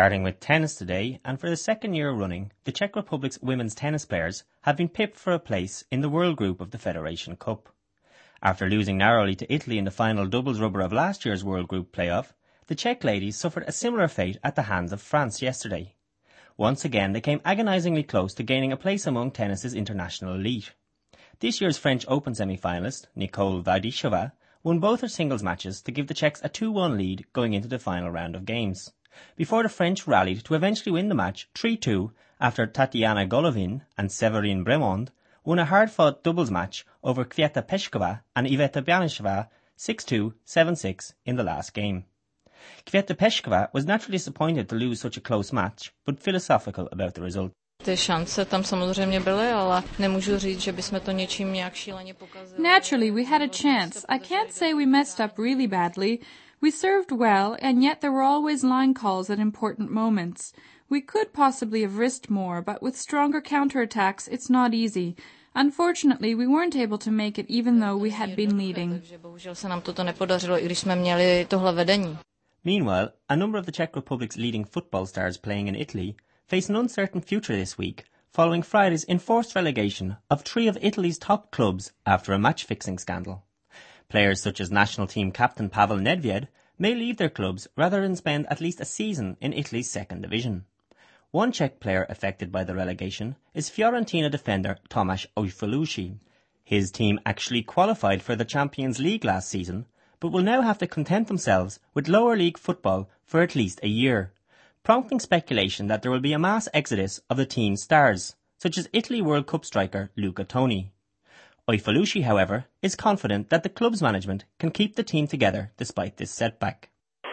Starting with tennis today, and for the second year running, the Czech Republic's women's tennis players have been pipped for a place in the World Group of the Federation Cup. After losing narrowly to Italy in the final doubles rubber of last year's World Group playoff, the Czech ladies suffered a similar fate at the hands of France yesterday. Once again, they came agonisingly close to gaining a place among tennis's international elite. This year's French Open semi-finalist, Nicole Vajdichová, won both her singles matches to give the Czechs a 2-1 lead going into the final round of games, before the French rallied to eventually win the match 3-2 after Tatiana Golovin and Séverine Bremond won a hard-fought doubles match over Květa Peschková and Iveta Banišová 6-2, 7-6 in the last game. Květa Peschková was naturally disappointed to lose such a close match, but philosophical about the result. Ty šance tam samozřejmě byly, ale nemůžu říct, že bychom to něčím nějak šíleně pokazili. Naturally, we had a chance. I can't say we messed up really badly. We served well, and yet there were always line calls at important moments. We could possibly have risked more, but with stronger counterattacks, it's not easy. Unfortunately, we weren't able to make it even though we had been leading. Takže bohužel se nám toto nepodařilo, i když jsme měli tohle vedení. Meanwhile, a number of the Czech Republic's leading football stars playing in Italy face an uncertain future this week, following Friday's enforced relegation of 3 of Italy's top clubs after a match-fixing scandal. Players such as national team captain Pavel Nedved may leave their clubs rather than spend at least a season in Italy's second division. One Czech player affected by the relegation is Fiorentina defender Tomáš Ojfaluši. His team actually qualified for the Champions League last season, but will now have to content themselves with lower league football for at least a year, prompting speculation that there will be a mass exodus of the team's stars, such as Italy World Cup striker Luca Toni. Ojfaluši, however, is confident that the club's management can keep the team together despite this setback.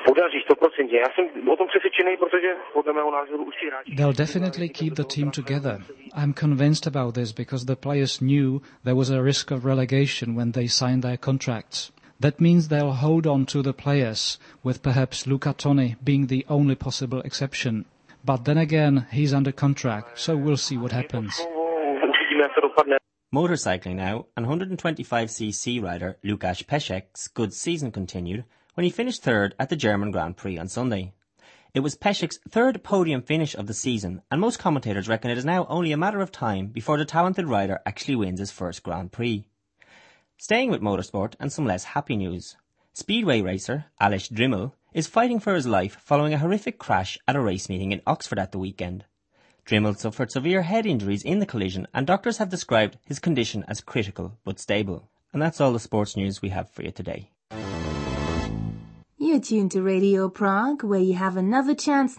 They'll definitely keep the team together. I'm convinced about this because the players knew there was a risk of relegation when they signed their contracts. That means they'll hold on to the players, with perhaps Luca Toni being the only possible exception. But then again, he's under contract, so we'll see what happens. Motorcycling now, and 125cc rider Lukáš Pešek's good season continued when he finished third at the German Grand Prix on Sunday. It was Pešek's third podium finish of the season, and most commentators reckon it is now only a matter of time before the talented rider actually wins his first Grand Prix. Staying with motorsport and some less happy news. Speedway racer Aleš Drimmel is fighting for his life following a horrific crash at a race meeting in Oxford at the weekend. Drimmel suffered severe head injuries in the collision, and doctors have described his condition as critical but stable. And that's all the sports news we have for you today. You're tuned to Radio Prague, where you have another chance